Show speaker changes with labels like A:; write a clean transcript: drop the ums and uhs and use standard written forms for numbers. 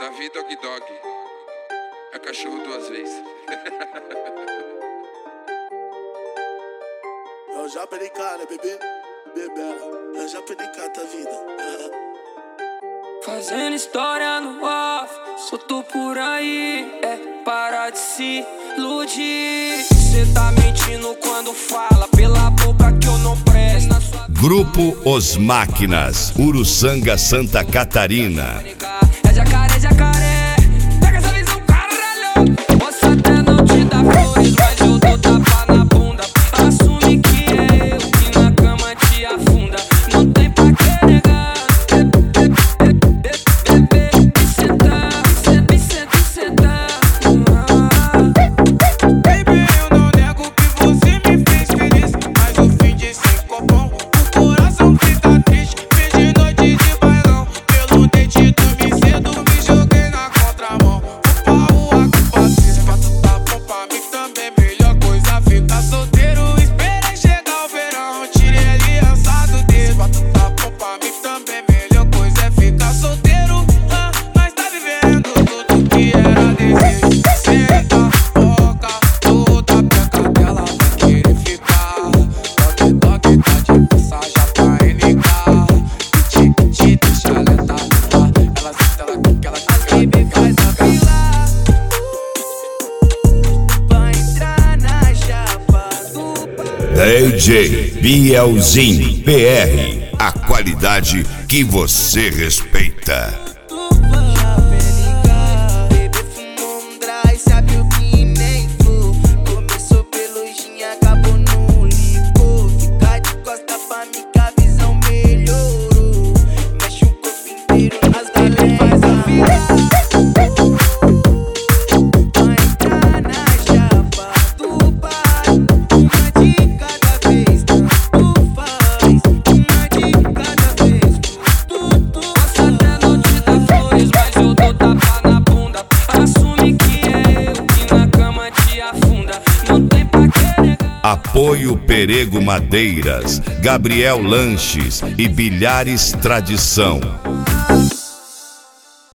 A: Davi Dog Dog. É cachorro duas vezes.
B: Eu já perdi cara, bebê. Bebela. Eu já perdi cara, vida.
C: Fazendo história no off, solto por aí, para de se iludir. Cê tá mentindo quando fala pela boca que eu não presto.
D: Grupo Os Máquinas, Uruçanga, Santa Catarina.
C: É jacaré, jacaré, pega essa visão, caralho. Posso até não te dar flores, mas eu dou tapa na bunda. Assume que é eu que na cama te afunda. Não tem pra que negar.
D: DJ Bielzinho PR, a qualidade que você respeita. Apoio Perego Madeiras, Gabriel Lanches e Bilhares Tradição.